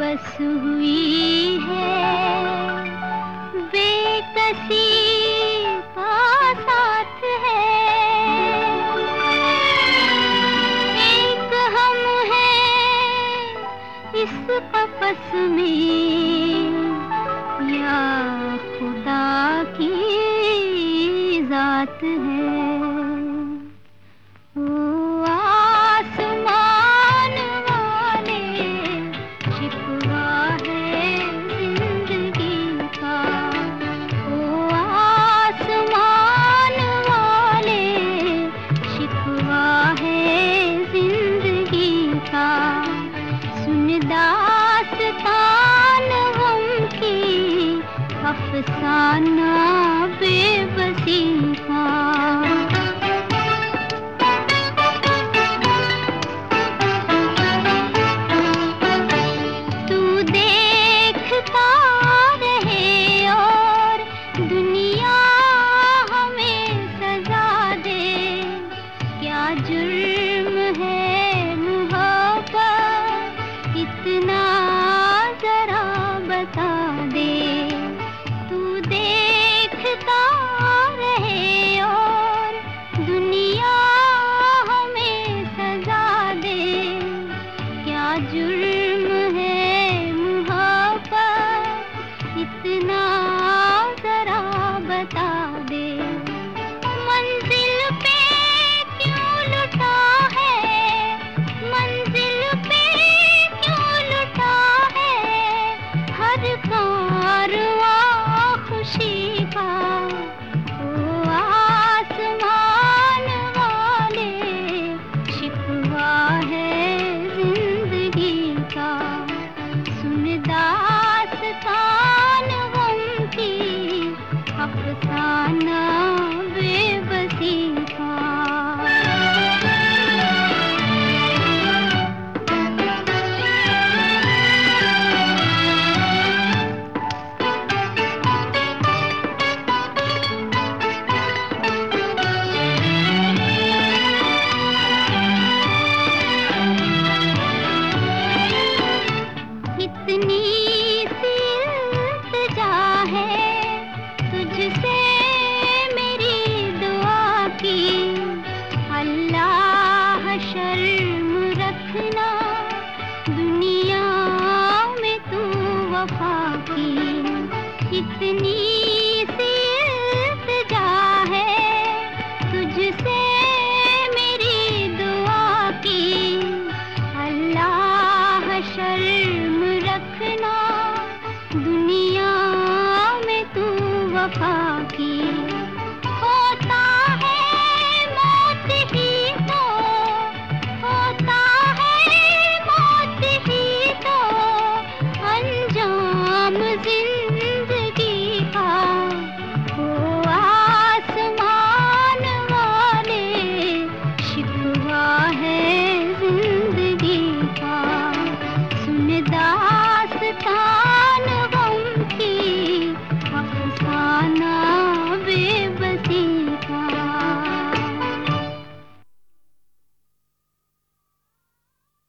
बस हुई है, बेकसी का साथ है। एक हम हैं इस कफस में, या खुदा की जात है। दास्तान गम की, अफसाना बेबसी का। तू देखता रहे और दुनिया हमें सजा दे। क्या जुर्म है मुहब्बत, इतना जरा बता दे। तू देखता रहे और दुनिया हमें सजा दे। क्या जुर्म है मुहब्बत, इतना जरा बता दे। मंजिल पे क्यों लुटा है, मंजिल पे क्यों लुटा है हर कारवां खुशी का। ओ आसमान वाले, शिकवा है जिंदगी का। सुन दास्तान गम की, अफसाना बेबसी का। इतनी सी इल्तिजा है तुझसे मेरी दुआ की, अल्लाह शर्म रखना दुनिया में तू वफा की। इतनी सी इल्तिजा है तुझसे मेरी दुआ की, अल्लाह शर्म रखना दुनिया में तू वफा